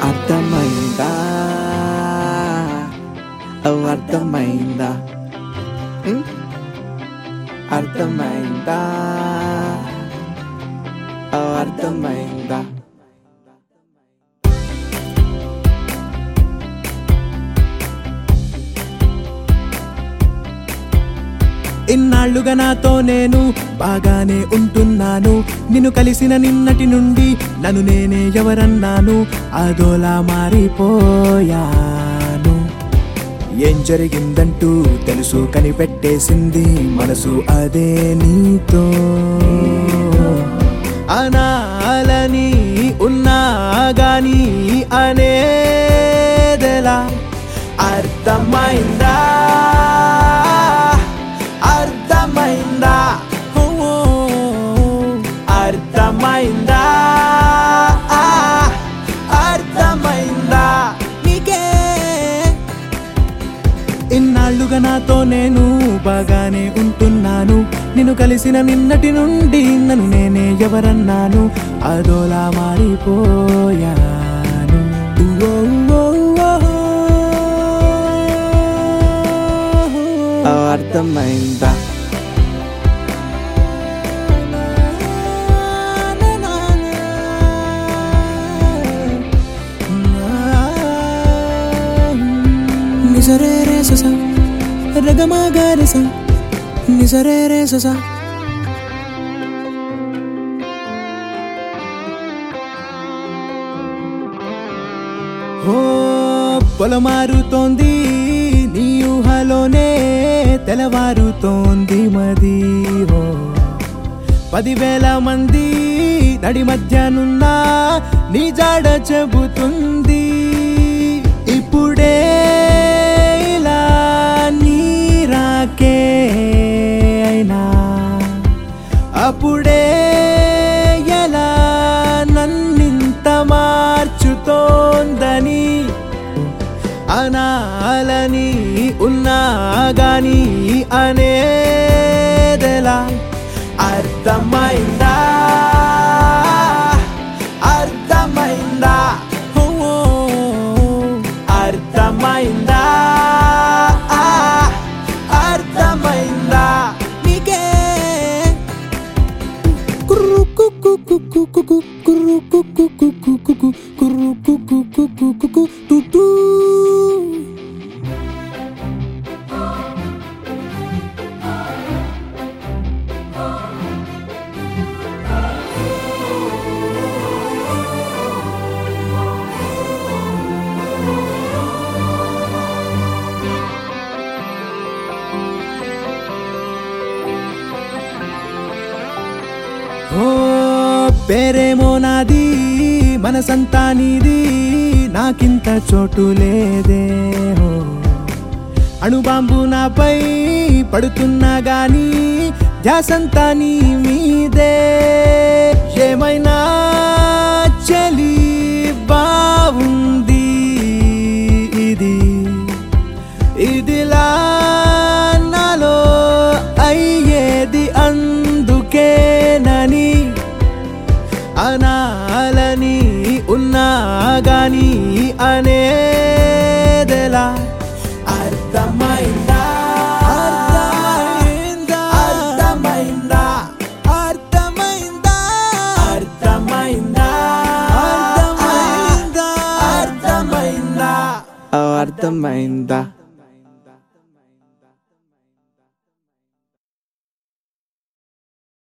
అర్థమైందా అర్థమైందా అర్థమైందా అర్థమైందా ఇన్నాళ్ళుగా నాతో నేను బాగానే ఉంటున్నాను. నిన్ను కలిసిన నిన్నటి నుండి నన్ను నేనే ఎవరన్నాను, అదోలా మారిపోయాను. ఏం జరిగిందంటూ తెలుసు కనిపెట్టేసింది మనసు అదే నీతో. అనాలని ఉన్నా గాని అనేదెలా అర్థమైందా అర్థమైందా అర్థమైందా అర్థమైందా నీకే. ఇన్నాళ్ళుగా నాతో నేను బాగానే ఉంటున్నాను. నిన్ను కలిసిన నిన్నటి నుండి నన్ను నేనే ఎవరన్నాను, అదోలా మారిపోయాను. అర్థమైందా నిజరే రే సస రగమగరస నిజరే రే సస. ఓ పొలమారుతోంది నీ ఊహలోనే తెలవారుతోంది మది. ఓ 10,000 మంది నడి మధ్యనున్నా నీ జాడ చెబుతుంది. ఇప్పుడే ఇలా నీరాకే అయినా అప్పుడే ఎలా నన్నింత మార్చుతోందని అనాలని ఉన్నా గాని అనేదెలా అర్థమైందా అర్థమైందా అర్థమైందా అర్థమైందా నీకే. కుర్రు కుక్కు కుక్కు కుక్కు కుర్రు కుక్కు కుక్కు కుక్కు కుర్రు కుక్కు కుక్కు కుక్కు టుటు. ఓ పేరేమో నాది మనసంతా నీది, నాకింత చోటు లేదే. ఓ అణుబాంబు నాపై పడుతున్నా గాని ధ్యాసంతా నీ మీదే. ఏమైనా చలి బావుంది ఇది ఇదిలా నాలో అయ్యేది అందుకేనని అనాలని ఉన్నా గాని అనేదెలా అర్థమైందా అర్థమైందా అర్థమైందా అర్థమైందా అర్థమైందా అర్థమైందా అర్థమైందా